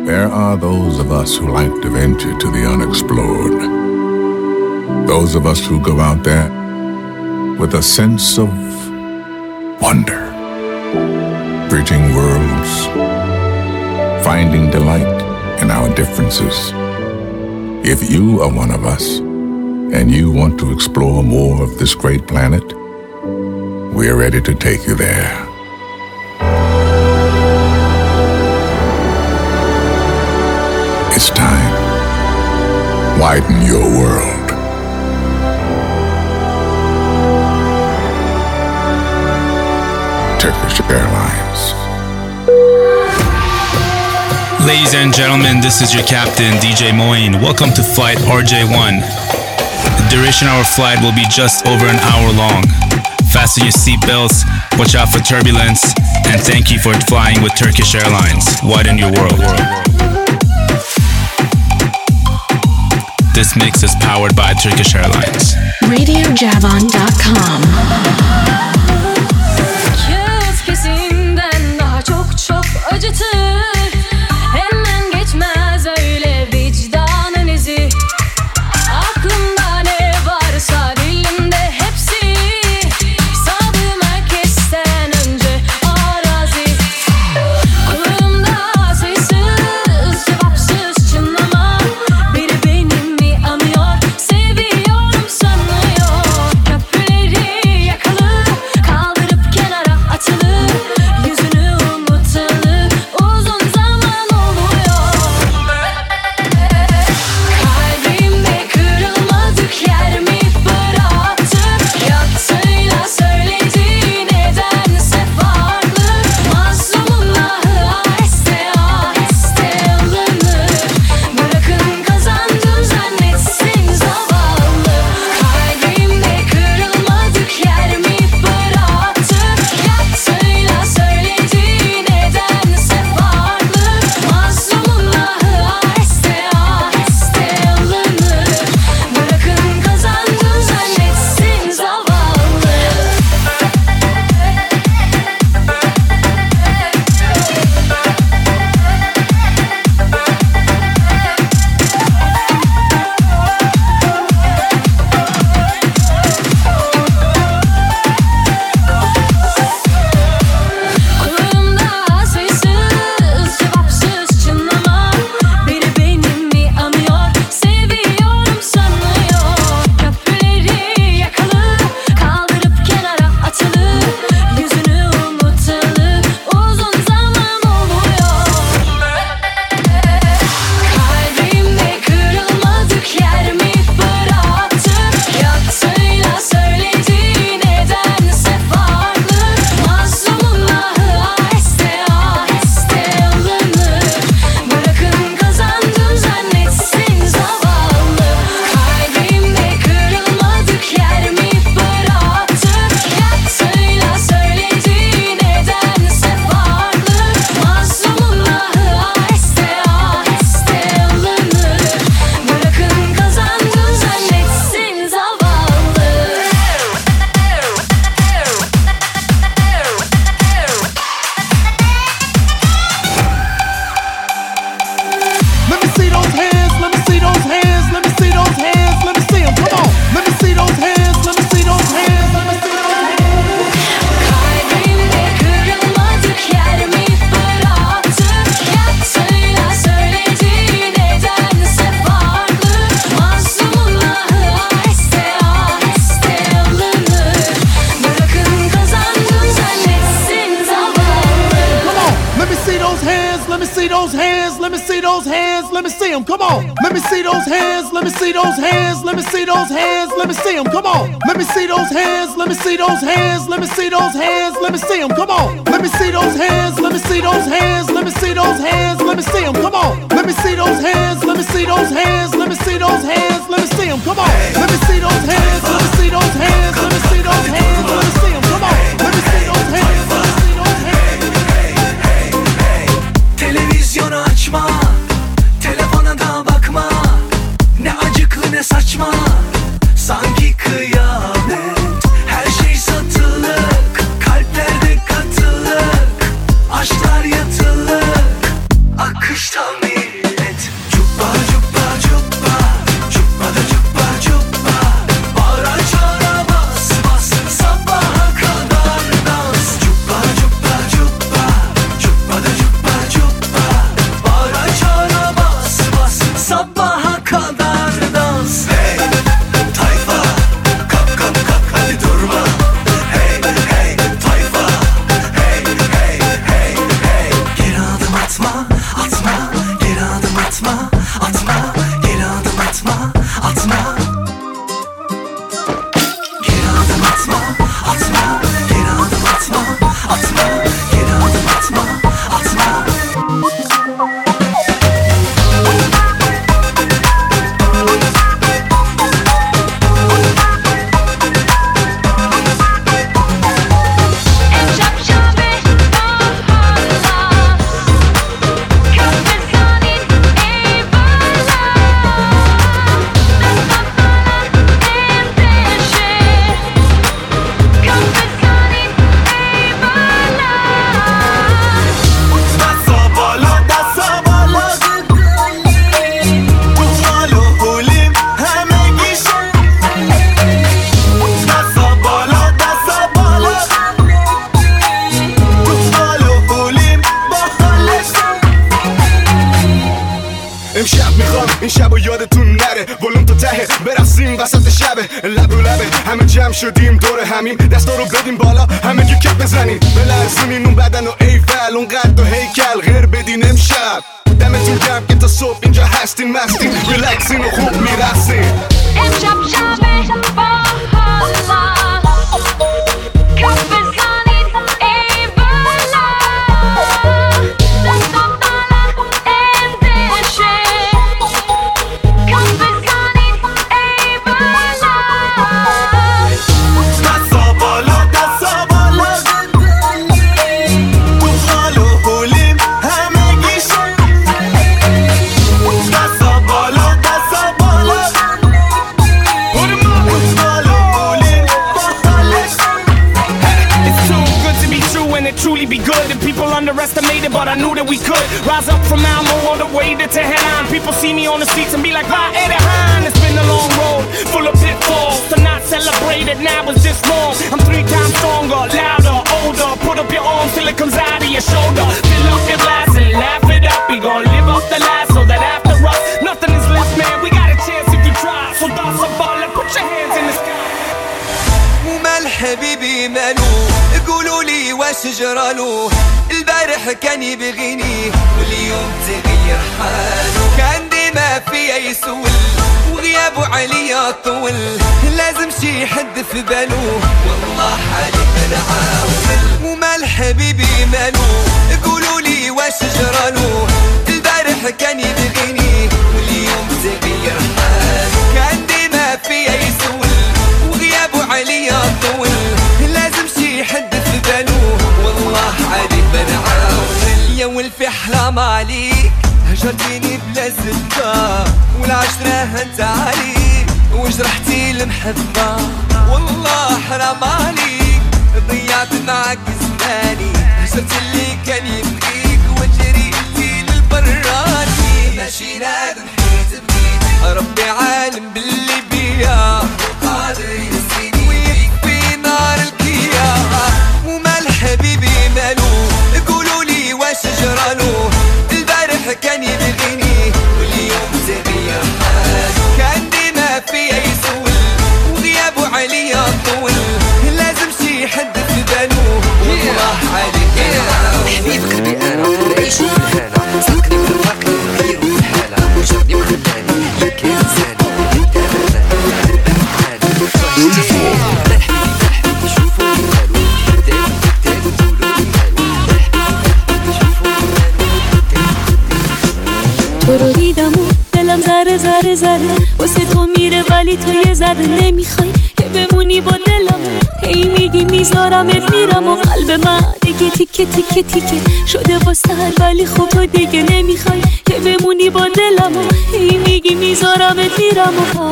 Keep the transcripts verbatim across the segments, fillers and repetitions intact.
There are those of us who like to venture to the unexplored. Those of us who go out there with a sense of wonder, bridging worlds, finding delight in our differences. If you are one of us and you want to explore more of this great planet, we're ready to take you there. It's time. Widen your world. Turkish Airlines. Ladies and gentlemen, this is your captain, D J Moeen. Welcome to Flight R J one. The duration of our flight will be just over an hour long. Fasten your seatbelts, watch out for turbulence, and thank you for flying with Turkish Airlines. Widen your world. This mix is powered by Turkish Airlines. radio javon dot com. Kağıt kesinden daha çok çok acıtır. Hemen geçmez öyle vicdanın izi. Aklımda ne varsa dilimde hepsi. Sağdığım herkesten önce arazi. Kulağımda sessiz, cevapsız çınlama. Biri benim mi anıyor, seviyorum sanıyor. Köprüleri yakalı, kaldırıp kenara atılı. Yüzünü unutalı, uzun zaman oluyor. Kalbimde kırılmadık yer mi bıraktık? Yaptığıyla söylediği nedense farklı. Mazlumun ahı aheste aheste alınır. Bırakın kazandım zannetsin zavallı. Kalbimde kırılmadık yer mi bıraktık? Yaptığıyla söylediği nedense farklı. Mazlumun ahı aheste aheste alınır. Bırakın kazandım zannetsin zavallı. Kulağımda sessiz, cevapsız çınlama. Biri benim mi anıyor, seviyorum sanıyor. Köprüleri yakalı, kaldırıp kenara atılı. Yüzünü unutalı, uzun zaman oluyor. Kalbimde kırılmadık yer mi bıraktık? Yaptığıyla söylediği nedense farklı. Mazlumun ahı aheste aheste alınır. Bırakın kazandım zannetsin zavallı. Kalbimde kırılmadık yer mi bıraktık? Yaptığıyla söylediği nedense farklı. Mazlumun ahı aheste aheste alınır. Bırakın kazandım zannetsin zavallı. Let me see those hands, let me see those hands, let me see those hands, let me see them, come on. Let me see those hands, let me see those hands, let me see those hands. Kalbimde kırılmadık yer mi bıraktık? Yaptığıyla söylediği nedense farklı. Mazlumun ahı aheste aheste alınır. Bırakın kazandım zannetsin zavallı. Come on, let me see those hands, let me see those hands, let me see those hands, let me see them, come on. Let me see those hands, let me see those hands, let me see those hands, let me see them, come on. Let me see those hands, let me see those hands, let me see those hands, let me see them, come on. Let me see those hands, let me see those hands, let me see those hands, let me see them, come on. Let me see those hands, let me see those hands, let me see those hands, let me see them, come on. Let me see those hands, let me see those hands, let me see those hands, let me see them, come on. Let me see those hands, let me see those hands. Televizyonu açma, telefona da bakma. Ne acıklı ne saçma, sanki kıyamet. Her şey satılık, kalplerde katılık. Aşklar yatılık, akıştan bir atma, atma, geri adım atma, atma, geri adım atma, atma. Geri adım atma, atma, geri adım atma, atma, geri adım atma, atma. امشب میخوام این شب و یادتون نره ولوم تا ته برقصیم وسط شبه لب و لبه همه جمع شدیم دور همیم دستا رو بدیم بالا همه گی کپ بزنیم بلرزونین اون بدن و ایفل اون قد و هیکل غیر بدین امشب دمتون گرم که تا صبح اینجا هستین مستین ریلکسین و خوب میرقصین امشب شبه با حالا کف بزنید ای بالا دستم دارم اندشه کف بزنید ای بالا دستا بالا دستا بالا تو حال و حولیم همه گیشن دستا بالا دستا بالا truly be good and people underestimated, but I knew that we could rise up from Malmo all the way to Tehran. People see me on the streets and be like, "Va Erehan." It's been a long road, full of pitfalls. To not celebrate it now is just wrong. I'm three times stronger, louder, older. Put up your arms till it comes out of your shoulder. Fill up your glass and laugh it up. We gon' live off the last so that after us, nothing is left, man. We got a chance if you try. So dance a ball and put your hands in the sky. ومال حبيبي مالو قولوا لي واش جرالو البارح كان يبغيني واليوم تغير حالو كان ديما فيا يسول وغيابه عليا طول لازم شي حد في بالو والله حالي بنعاول ومال حبيبي مالو قولوا لي واش جرالو البارح كان يبغيني واليوم تغير حالو كان ديما فيا يسول وغيابه عليا طول لازم شي حد في بالو والله عليك بنعاول يا ولفي حرام عليك هجرتيني بلا زبدة والعشرة هنت عليك وجرحتي المحبة والله حرام عليك ضيعت معك زماني هجرت اللي كان يبغيك وجريتي للبراني ماشي نادم حيت بغيتك ربي عالم باللي بيا وقادر ينسيني ويكفي نار الكيا ومال حبيبي مالو قولوا لي واش جرالو البارح كان يبغيني واليوم تغير حالو كان ديما فيا يسول وغيابه عليا طول لازم شي حد في بالو والله عليك حبيب قلبي انا نعيش في الهنا ساقني ورفقني نغيرو في الحالة وجرني وخلاني يمكن زاني انت انا تو رو دیدم و دلم زره زره زره واسه تو میره ولی تو یه ذره نمیخوای که بمونی با دلم هی میگی میذارمت میرم و قلب من دیگه تیکه تیکه تیکه شده واسه ولی خب تو دیگه نمیخوای که بمونی با دلم هی میگی میذارمت میرم و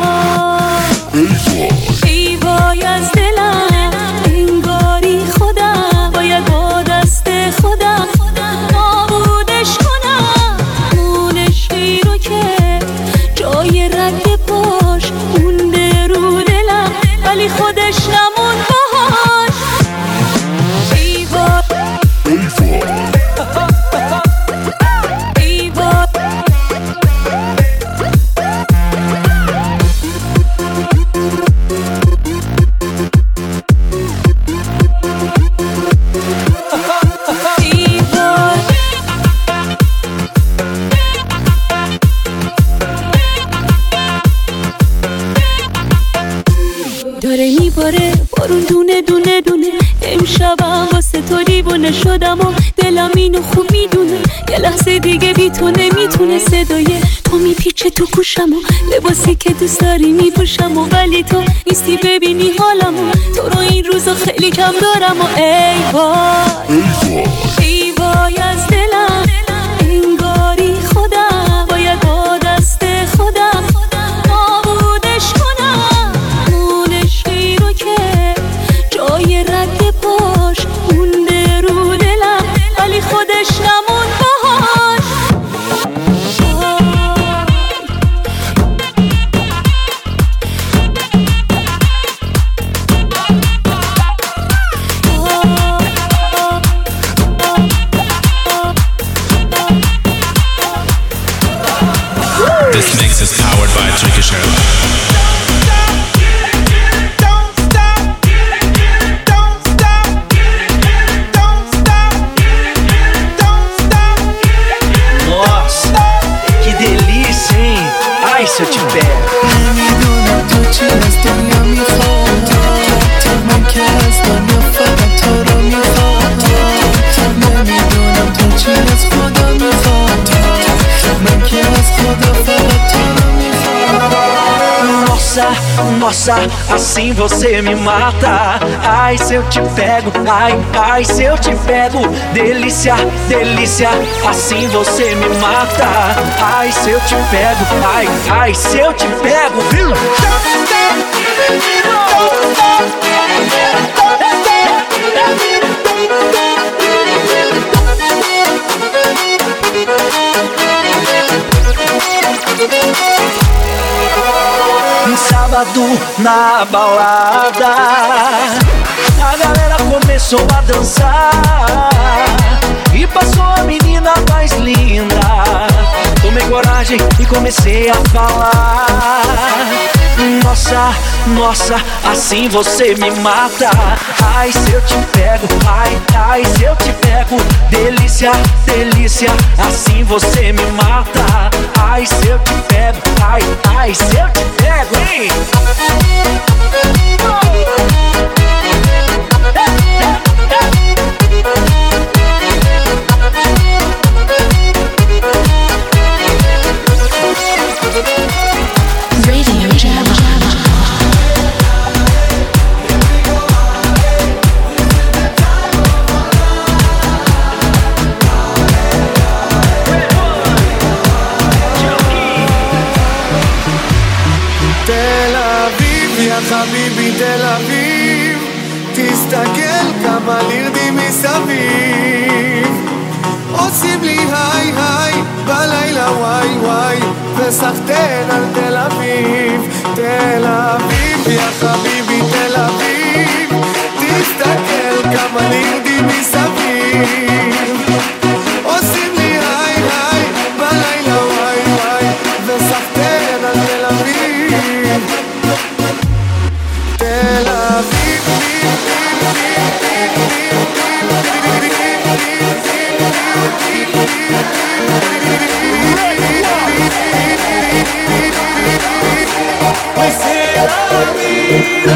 ای وای از دلم انگاری خودم باید با دست خودم نابودش کنم اون عشقی رو که جای رنگ پاش مونده رو دلم ولی خودش نمون باهاش ای وای ای وای بارون دونه دونه دونه امشبم واسه تو دیوونه شدم و دلم اینو خوب میدونه یه لحظه دیگه بی تو نمیتونه صدای تو میپیچه تو گوشم و لباسی که دوست داری میپوشم و ولی تو نیستی ببینی حالم و تو رو این روزا خیلی کم دارم و ای وای ای وای از دلم انگاری خودم باید با دست خودم نابودش کنم مونش رو که جای رد پاش مونده رو دلم ولی خودش نمون باهاش This mix is powered by Turkish Airlines. Se eu te pego نمیدونم تو چی از دنیا میخواد من که از دنیا فقط تو رو میخواد نمیدونم تو چی از خدا میخواد من که از خدا فقط تو رو میخواد Nossa, nossa, assim você me mata. Ai, se eu te pego, ai, ai, se eu te pego. Delícia, delícia, assim você me mata. Ai, se eu te pego, ai, ai, se eu te pego. Um sábado na balada, a galera começou a dançar e passou a menina mais linda. Tomei coragem e comecei a falar. Nossa, nossa, assim você me mata. Ai, se eu te pego, ai, ai, se eu te pego. Delícia, delícia, assim você me mata. Ai, se eu te pego, ai, ai, se eu te pego, hein? Radio Jam. תל אביב, יא חביבי תל אביב, תסתכל כמה נרדים מסביב, עושים לי היי היי בלילה וואי וואי, וסחטן על תל אביב. תל אביב, יא חביבי תל אביב, תסתכל כמה נרדים מסביב, עושים לי היי היי בלילה וואי וואי, וסחטן על תל אביב. תל אביב, Vai ser a vida.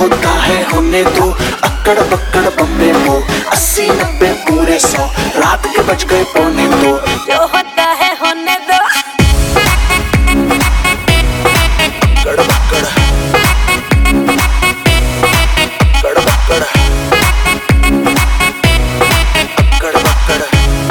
होता है होने दो, अक्कड़ बक्कड़ बम्बे वो अस्सी नब्बे पूरे सौ, रात के बज गए पौने दो, जो होता है होने दो। अक्कड़ बक्कड़ अक्कड़ बक्कड़ अक्कड़ बक्कड़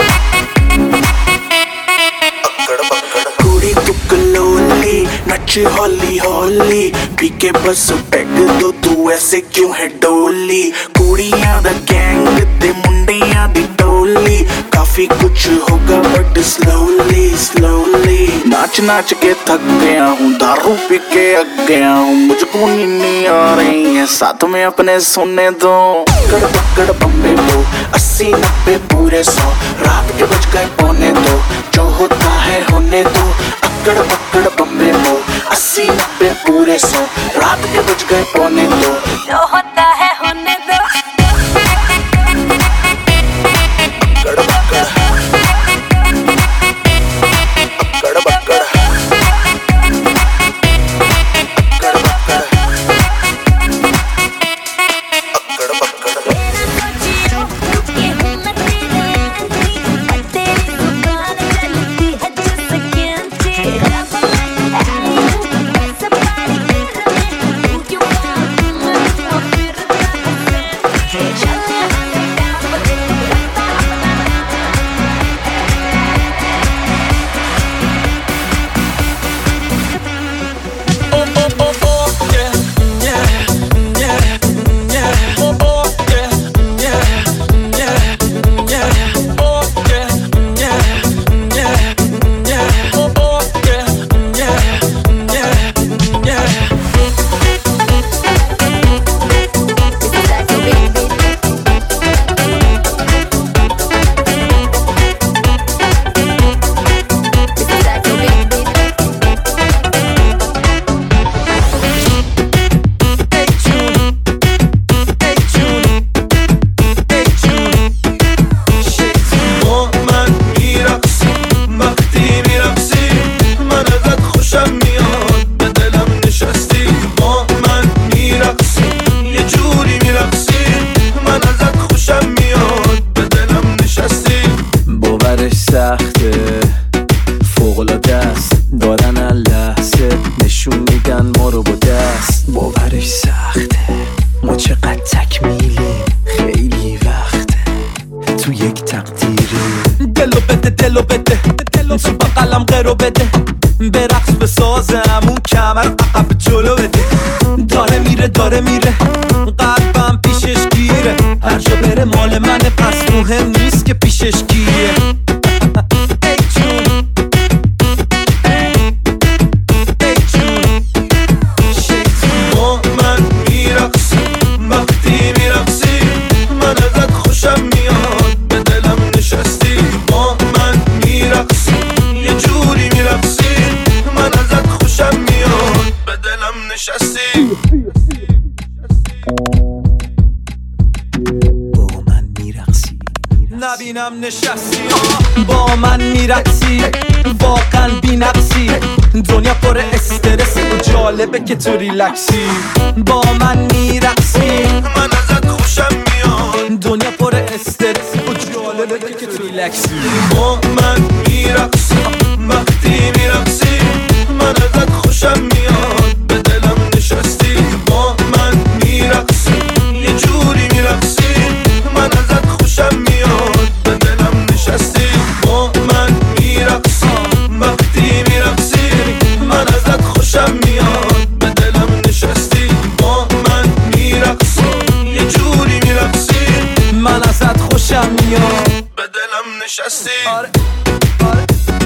अक्कड़ बक्कड़। कुड़ी तू कलोली नच हौली हौली, पी के बस पैग दो तू ऐसे क्यों है डोली। कुड़ियां दा गैंग ते मुंडियां दी टोली, काफी कुछ होगा बट स्लोली स्लोली। नाच नाच के थक गया हूँ, दारू पी के अक गया हूँ, मुझको नींद आ रही है, साथ में अपने सोने दो। अक्कड़ बक्कड़ बम्बे वो अस्सी नब्बे पूरे सौ, रात के बज गए पौने दो, जो होता है होने दो। अक्कड़ बक्कड़ बम्बे वो अस्सी नब्बे पूरे सौ, रात के बज गए पौने दो, जो होता है होने दो। अक्कड़ बक्कड़ अक्कड़ बक्कड़ अक्कड़ बक्कड़ अक्कड़ बक्कड़। نبینم نشستی با من میرقصی، واقعا بی نقصی، دنیا پر استرس و جالبه که تو ریلکسی. با من میرقصی من ازت خوشم میاد، دنیا پر استرس و جالبه که تو ریلکسی. با من میرقصی وقتی میرقصی، من ازت خوشم میاد، به دلم نشستی. با من میرقصی یه جوری میرقصی، من ازت خوشم میاد، به دلم نشستی. با من میرقصی وقتی میرقصی، من ازت خوشم میاد، به دلم نشستی. با من میرقصی یه جوری میرقصی، من ازت خوشم میاد، به دلم نشستی. آره. آره.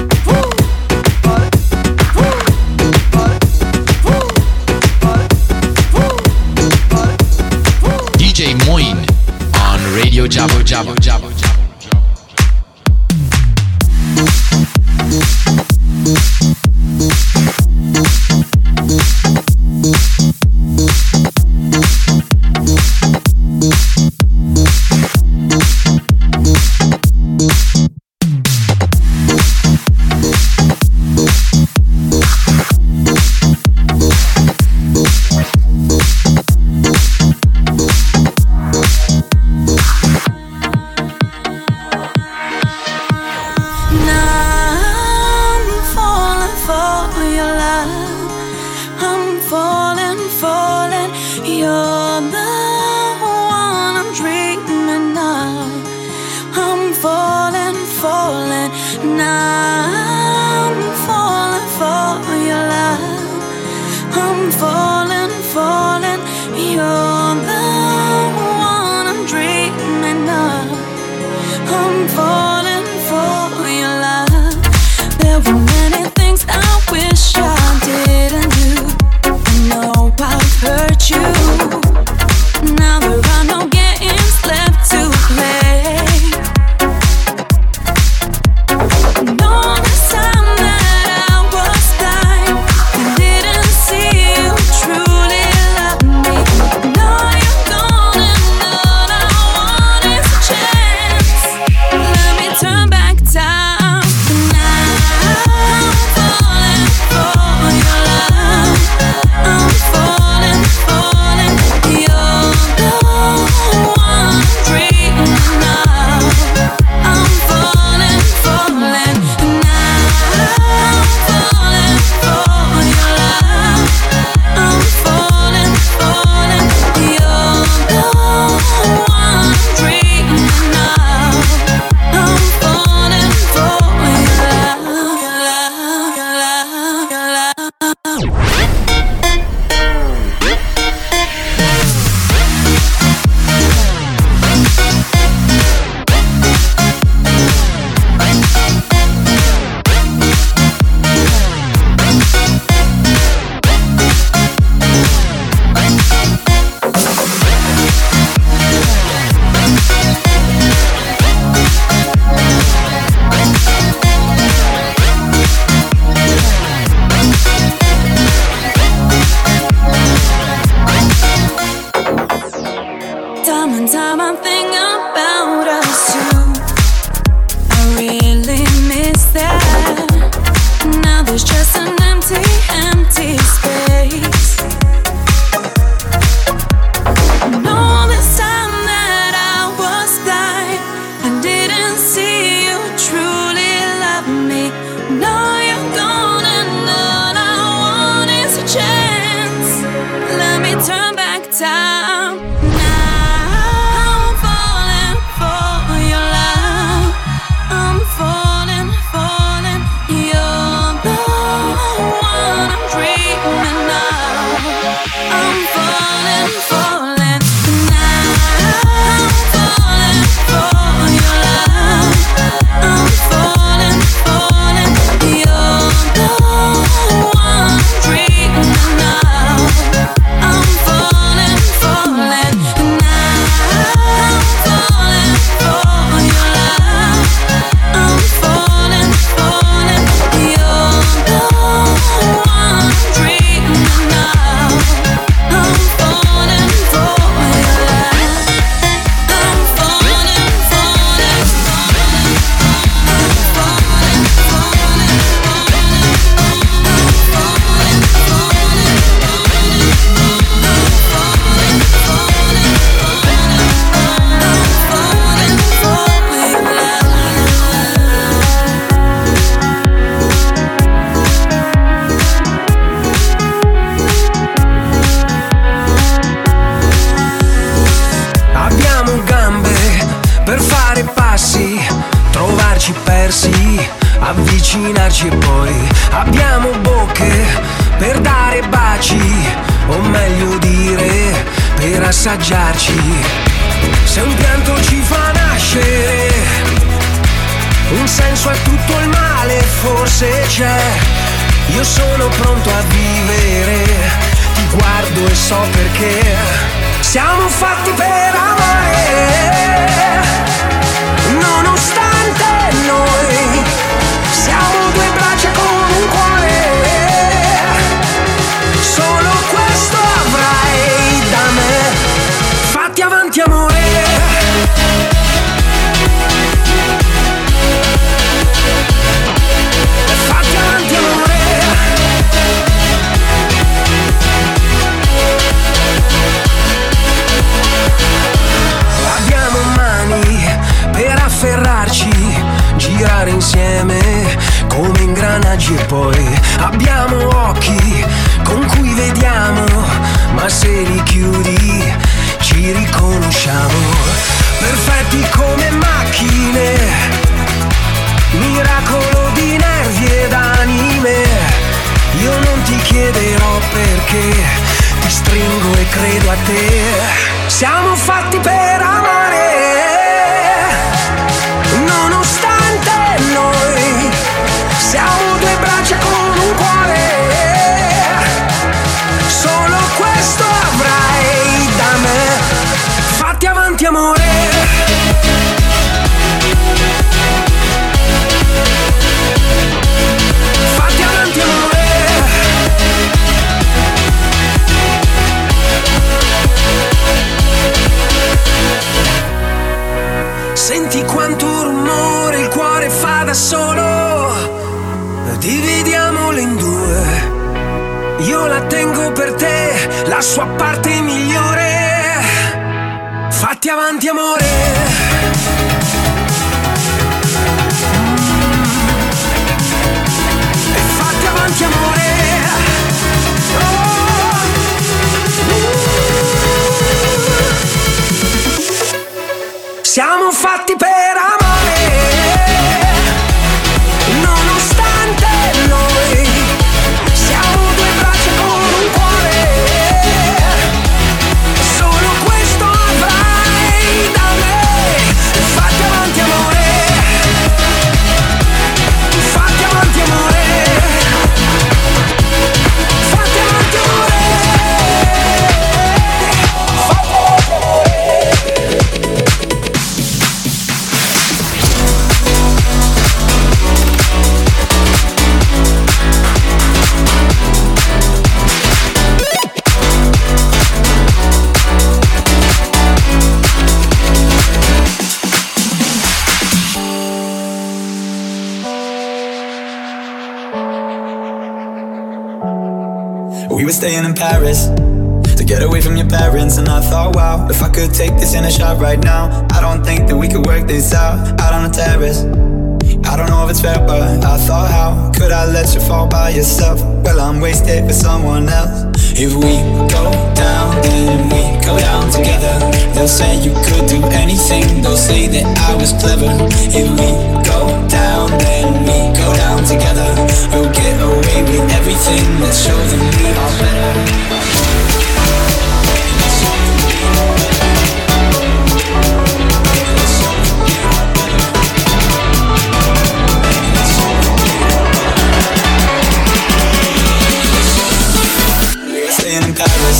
D J Moin on Radio Jabo Jabo Jabo Jabo. Every time I think about us two, I really miss that. Now there's just an empty, empty space. And all this time that I was blind, I didn't see you truly love me. Now you're gone and all I want is a chance. Let me turn back time. Avvicinarci e poi abbiamo bocche per dare baci, o meglio dire per assaggiarci. Se un pianto ci fa nascere, un senso a tutto il male forse c'è. Io sono pronto a vivere, ti guardo e so perché. Siamo fatti per amare, nonostante noi siamo due braccia con un cuore. Solo questo avrai da me. Fatti avanti amore. Fatti avanti amore. Abbiamo mani per afferrarci, girare insieme come ingranaggi e poi abbiamo occhi con cui vediamo, ma se li chiudi ci riconosciamo. Perfetti come macchine, miracolo di nervi ed anime. Io non ti chiederò perché, ti stringo e credo a te. Siamo fatti per amare, nonostante noi siamo due braccia con un cuore. Solo questo avrai da me. Fatti avanti amore. Fatti avanti amore. Senti quanto rumore il cuore fa da solo. Dividiamolo in due. Io la tengo per te, la sua parte migliore. Fatti avanti amore. E fatti avanti amore. Siamo fatti per amare, nonostante noi siamo due braccia con un cuore. Solo questo avrai da me. Fatti avanti amore. Fatti avanti amore. Fatti avanti amore. Fatti avanti amore. staying in Paris to get away from your parents. And I thought, wow, if I could take this in a shot right now, I don't think that we could work this out, out on the terrace. I don't know if it's fair, but I thought, how could I let you fall by yourself? Well, I'm wasted for someone else. If we go down, then we go down together. They'll say you could do anything, they'll say that I was clever. If we go down, then we go down together. We'll get away with everything, let's show them we are better. In Paris.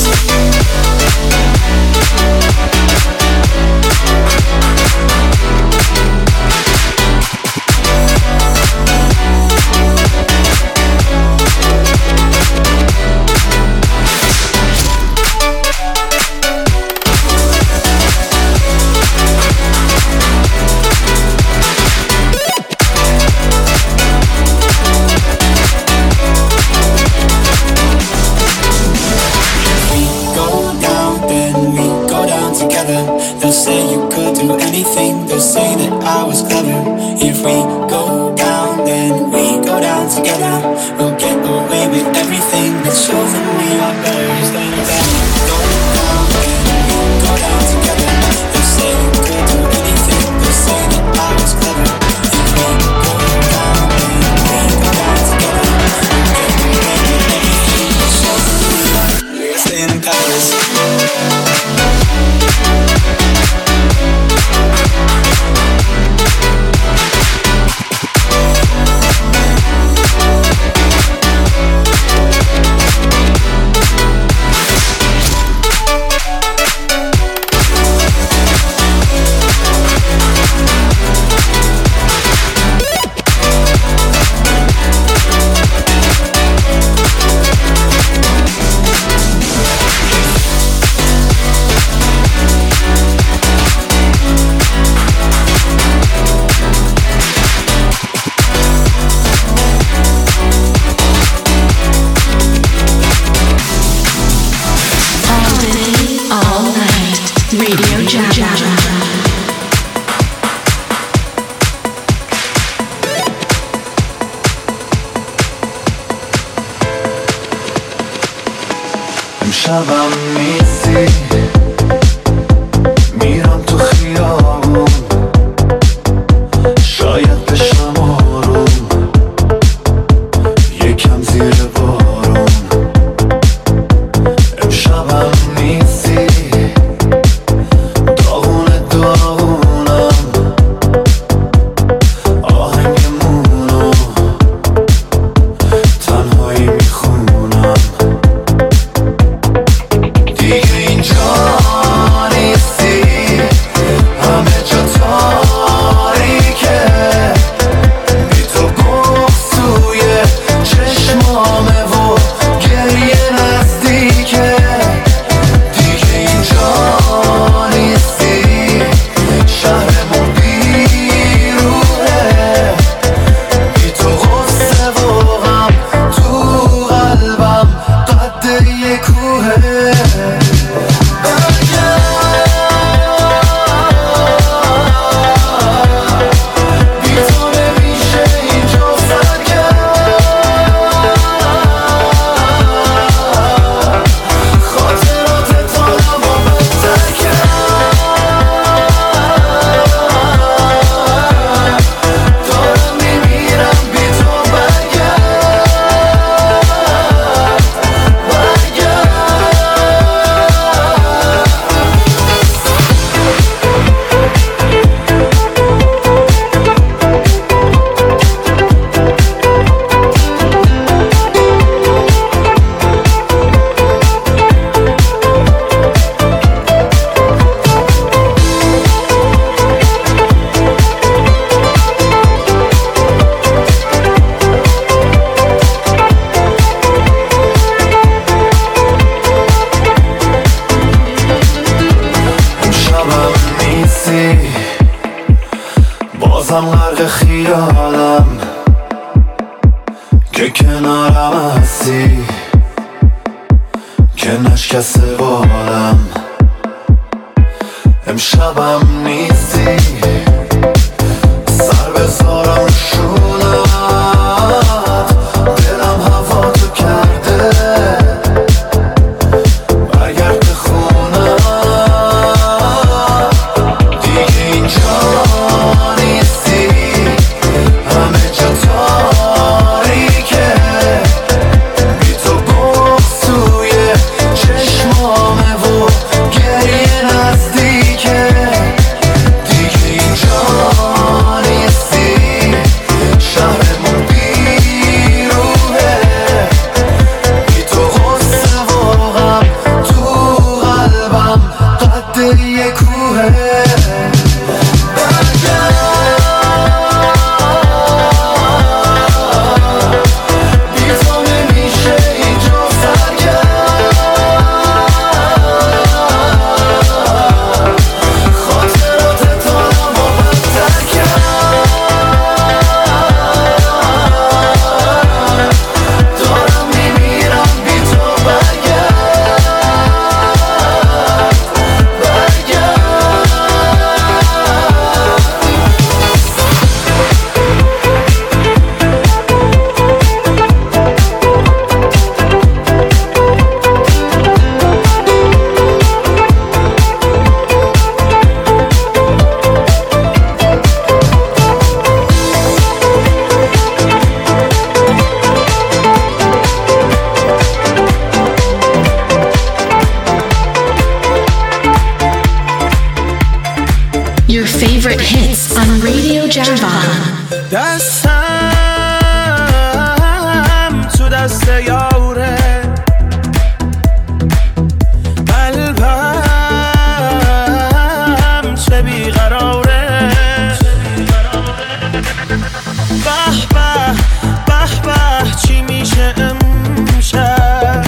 They'll say you could do anything, they'll say that I was clever. If we go down, then we go down together. We'll get away with everything, let's show them we are better. Stand back, go down, then we go down together. They'll say you could do anything, they'll say that I was clever. If we go down, then we go down together. We'll get away with everything, let's show them we are better. Staying in Paris. شبم نیستی میرم تو خیابون شاید بشم آروم یکم زیر بارون امشبم نیستی داغون داغونم آهنگمونو تنهایی میخونم دیگه اینجا نیستی همه جا تاریکه بی تو بغض توی چشمامه و گریه نزدیکه دیگه اینجا نیستی شهرمون بیروحه بی تو غصه و غم تو قلبم قد یه کوهه بازم غرق خیالم که کنارم هستی شکسته بالم امشبم نیستی سر بذارم شونت دلم هوا تو کرده برگرد خونه دیگه اینجا نیستی همه جا تاریکه بی تو بغض توی چشمامه و گریه نزدیکه دیگه اینجا نیستی شهرمون بیروحه بی تو غصه و غم تو قلبم قد یه کوهه بی تو نمیشه اینجا سرگرد خاطرات دارم و بدتر کرد دارم میمیرم بی تو برگرد برگرد Your favorite hits on Radio Java. دستم تو دست یاره قلبم چه بیقراره به به به به چی میشه امشب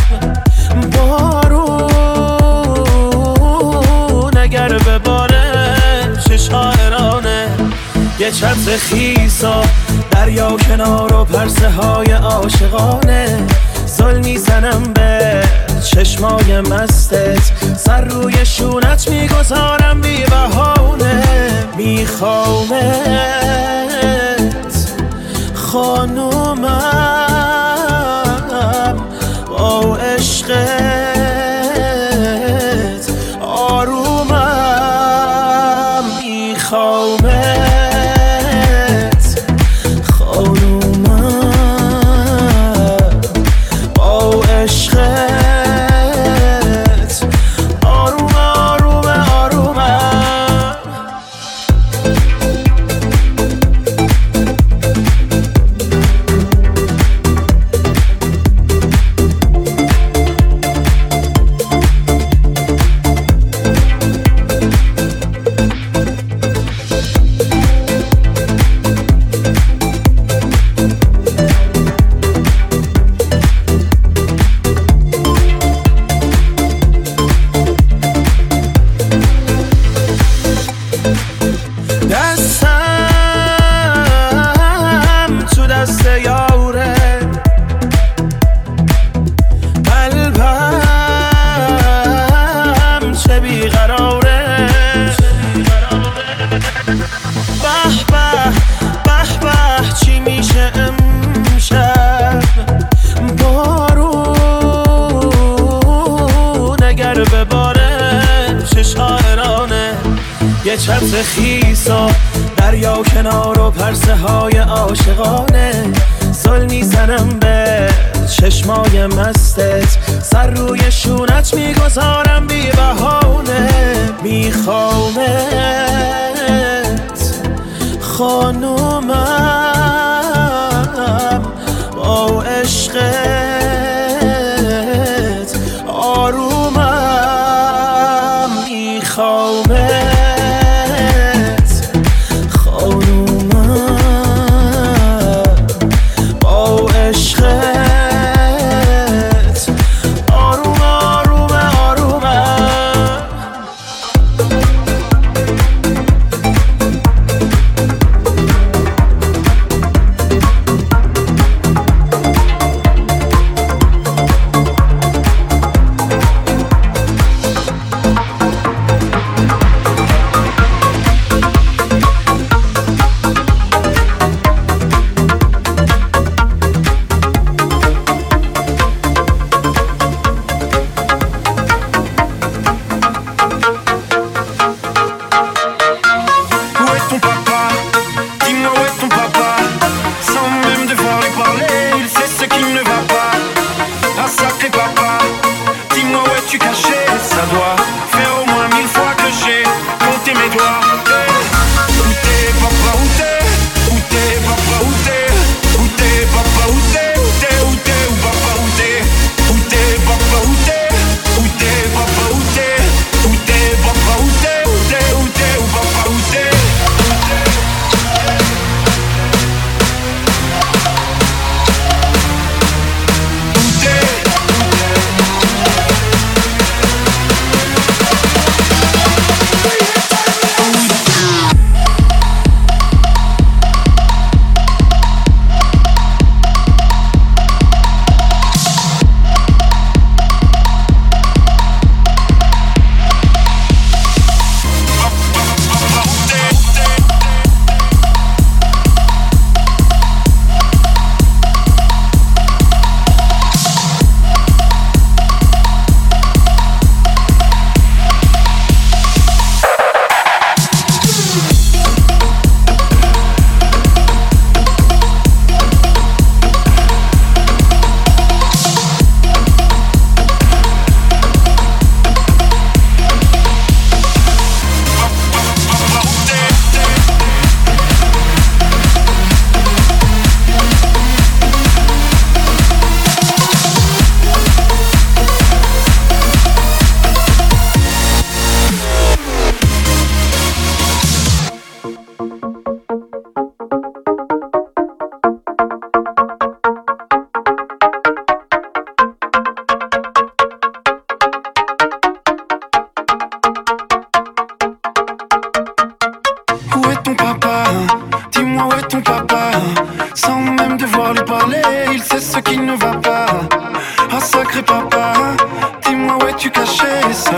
بارون اگر بباره چه شاعرانه یه چتر خیسا دریا کنار و پرسه های عاشقانه زل میزنم به چشمای مستت سر روی شونت میگذارم بی بهانه میخوامت خانومم با عشقت آرومم میخوامت خانومم با عشقت آروم آروم آرومم دستم تو دست یاره قلبم چه بیقراره به به به به چی میشه امشب بارون اگر بباره چه شاعرانه یه چتر خیسا دریا کنار و پرسه های عاشقانه زل میزنم به چشمای مستت سر روی شونت میگذارم بی بهانه میخوامت خانومم با عشقت آرومم میخوامت خانومم با عشقت آروم آروم آرومم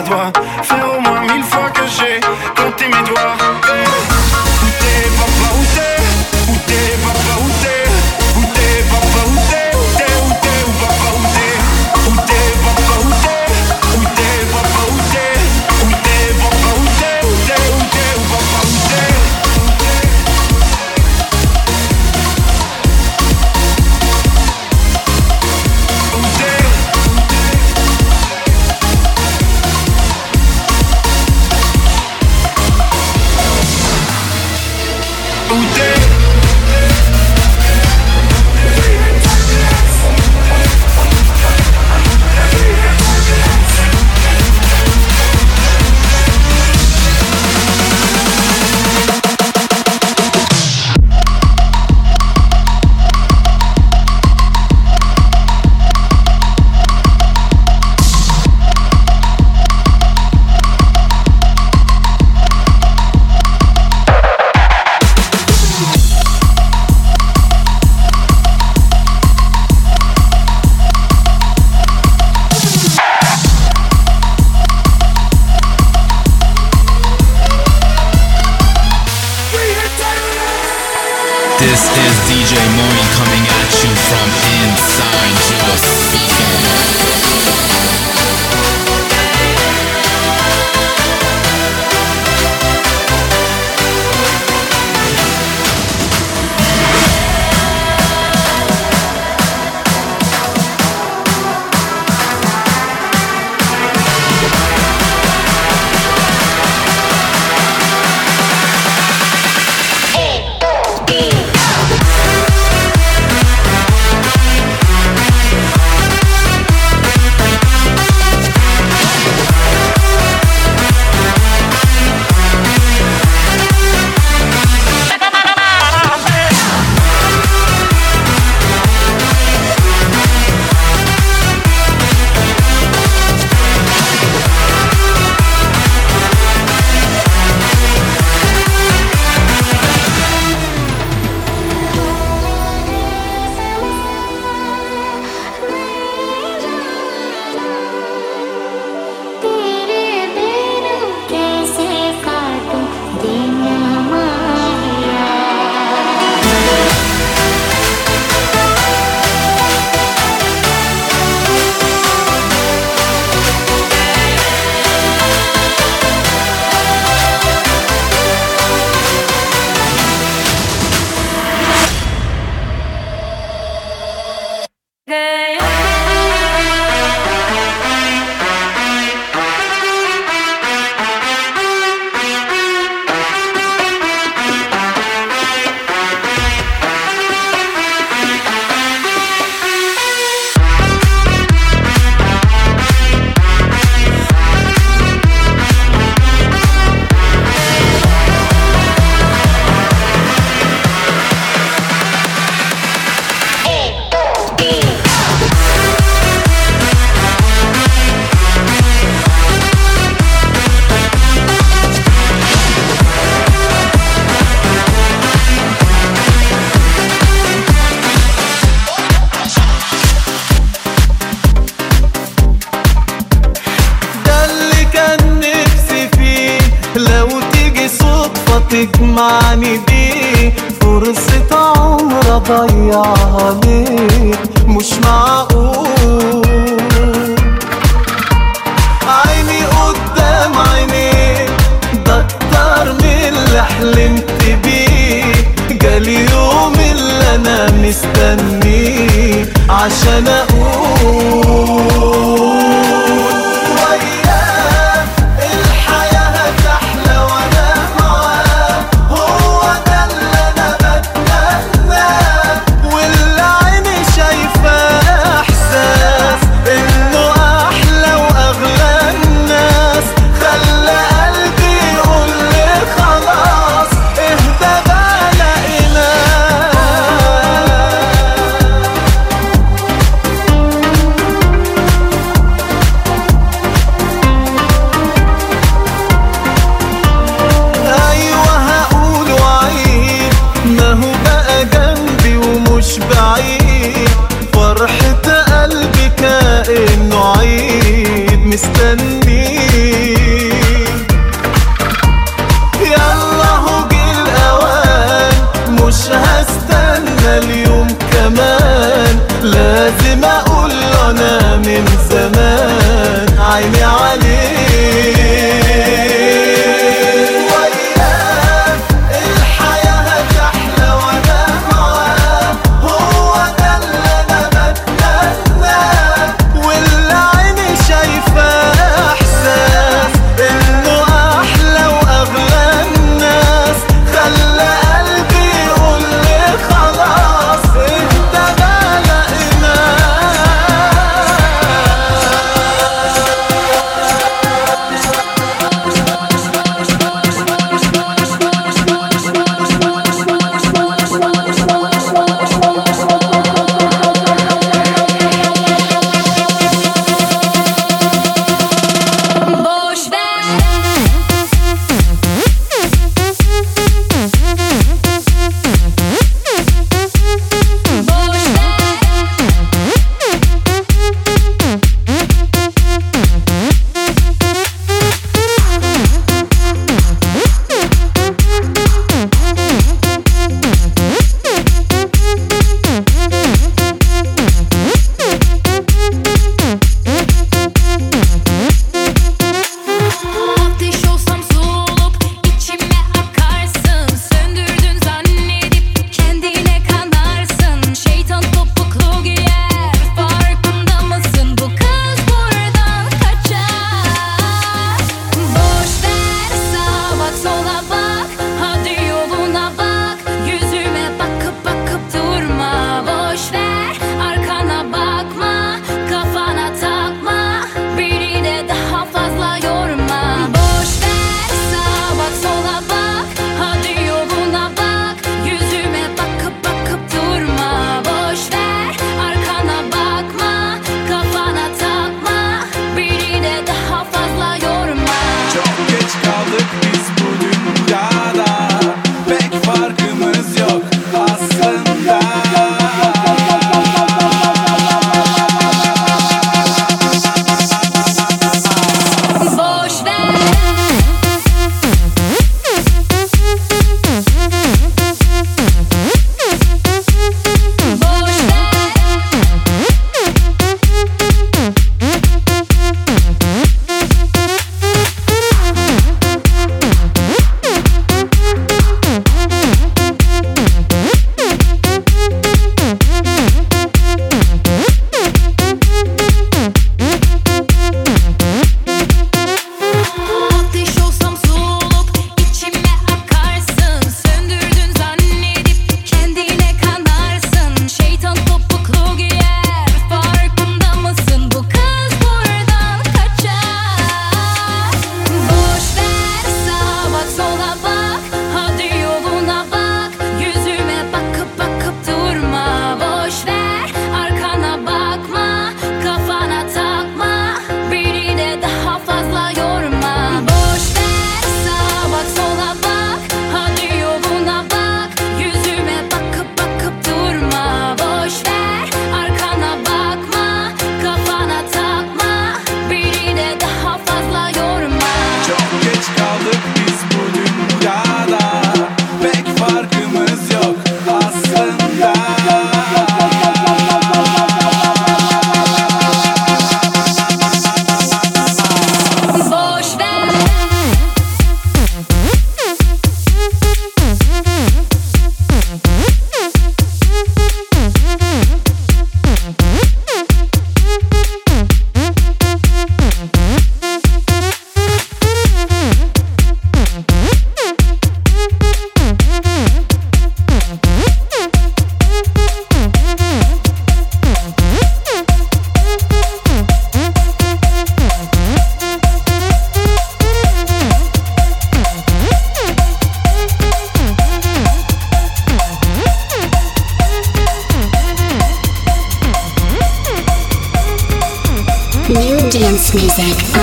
toi. Fais au moins mille fois que j'ai compté mes doigts. Hey. Où t'es, papa, où t'es? Où t'es, papa, où t'es? Où t'es, papa, où t'es? Où t'es, où t'es, où papa, où t'es? Où t'es, papa, où t'es? Où t'es, papa, où t'es? Où t'es, papa, où t'es? Où t'es, où t'es, où papa, où t'es? This is D J Moin coming at you from inside your speaker. تجمعني بيه فرصة عمر أضيعها ليه مش معقول عيني قدام عينيك ده أكتر من اللي حلمت بيه جالي يوم اللي أنا مستنيه عشان أقول فرحة قلبي كأنه عيد مستنيه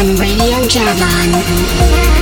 on Radio Javan.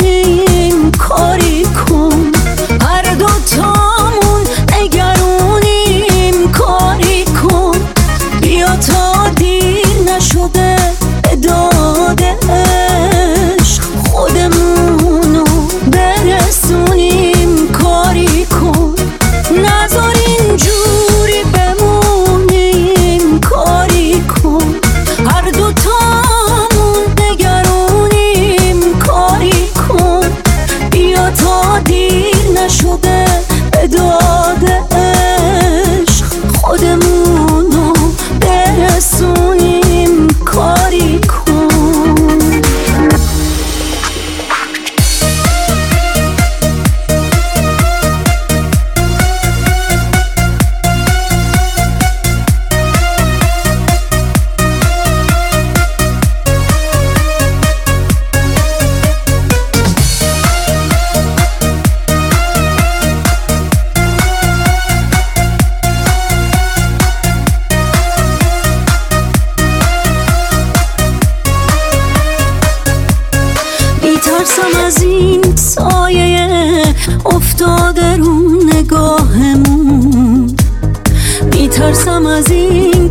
هر دو تامون نگرونی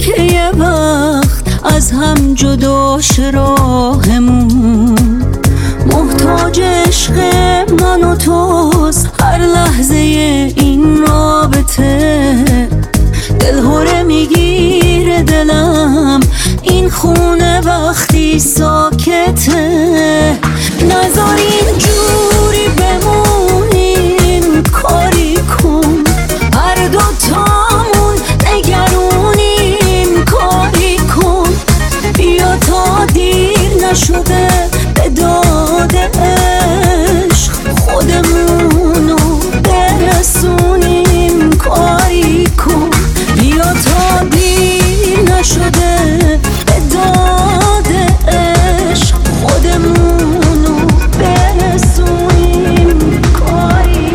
که یه وقت از هم جداش راهمون، محتاج عشق من و توست هر لحظه این رابطه. دلهوره میگیره دلم این خونه وقتی ساکته. نذار اینجوری بمونیم کاری کن، هر دوتامون نگرونیم کاری کن. بیا تا دیر نشده به داد عشق خودمونو برسونیم کاری کن. بیا تا دیر نشده به داد عشق خودمونو برسونیم کاری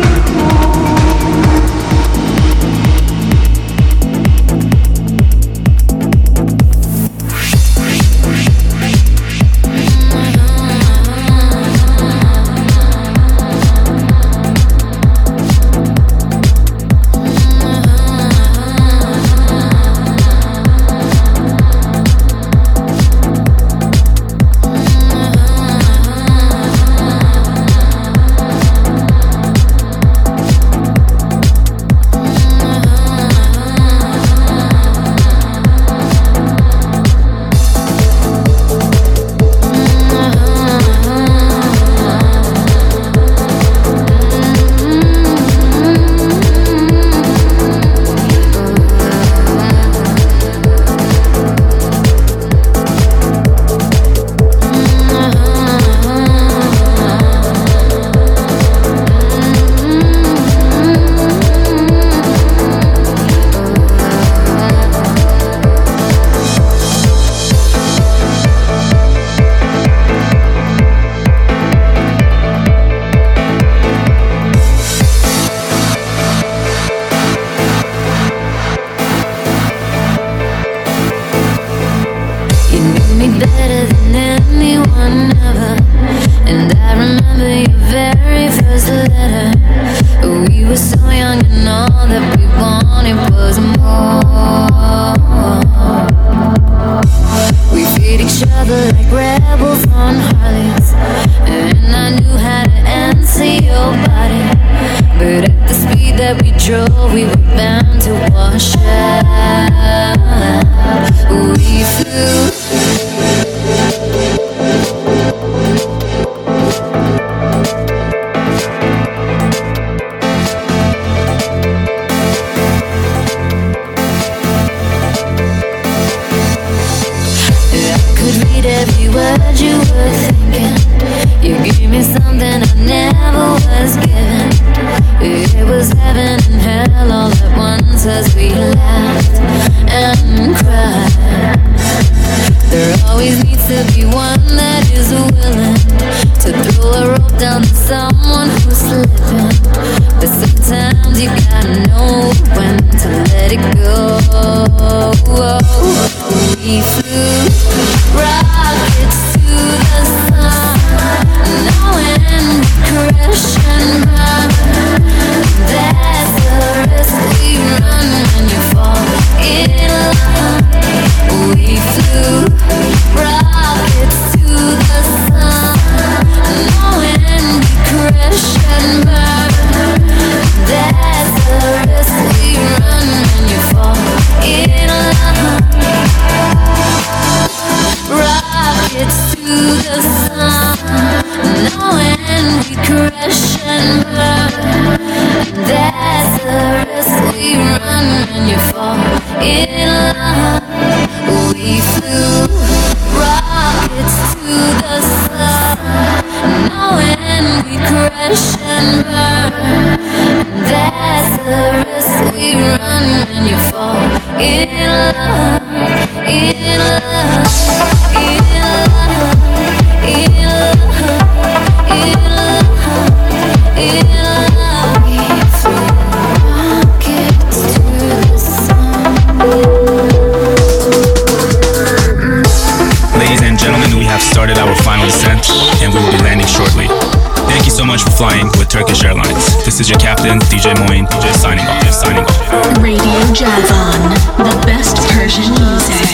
Turkish Airlines. This is your captain, D J Moin, D J signing off, signing off. Radio Javan, the best Persian music.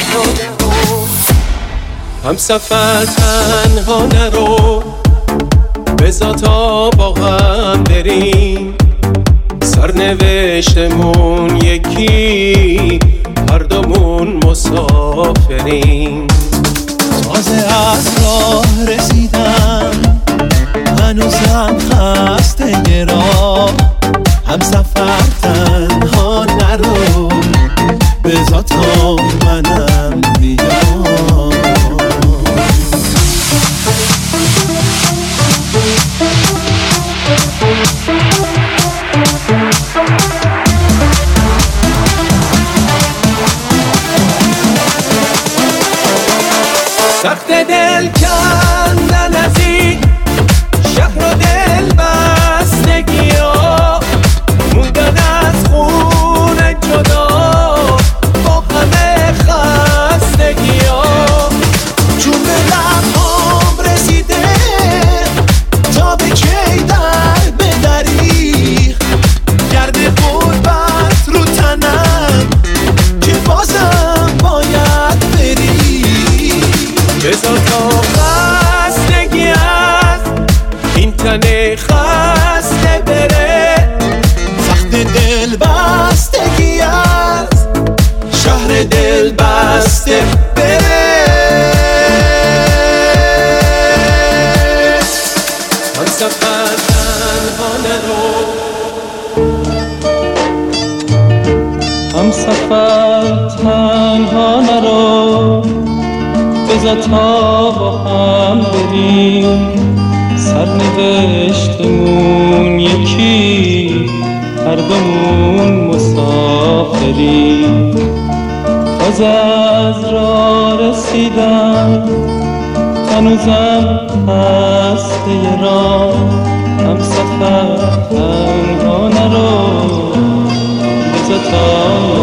هم سفر تنها نرو بذار تا با هم بریم سرنوشتمون یکی هر دومون مسافریم تازه از راه رسیدم هنوزم خسته راه هم سفر تنها نرو بذار تا منم بیام سخت دل کندن از این شهر و دل بستگی ها موندن از خونه جدا با همه خستگی ها چون به لبام رسیده تا به کی در بدری گرد غربت رو تنم که بازم باید بری بذار تا خستگی از این تن خسته بره سخت دل بستگی از شهر دل بسته بره هم سفر تنها نرو هم سفر تنها نرو بذار تا با هم بریم سرنوشتمون یکی هر دومون مسافریم تازه از راه رسیدم هنوزم خسته راه هم سفر تنها نرو بذار تا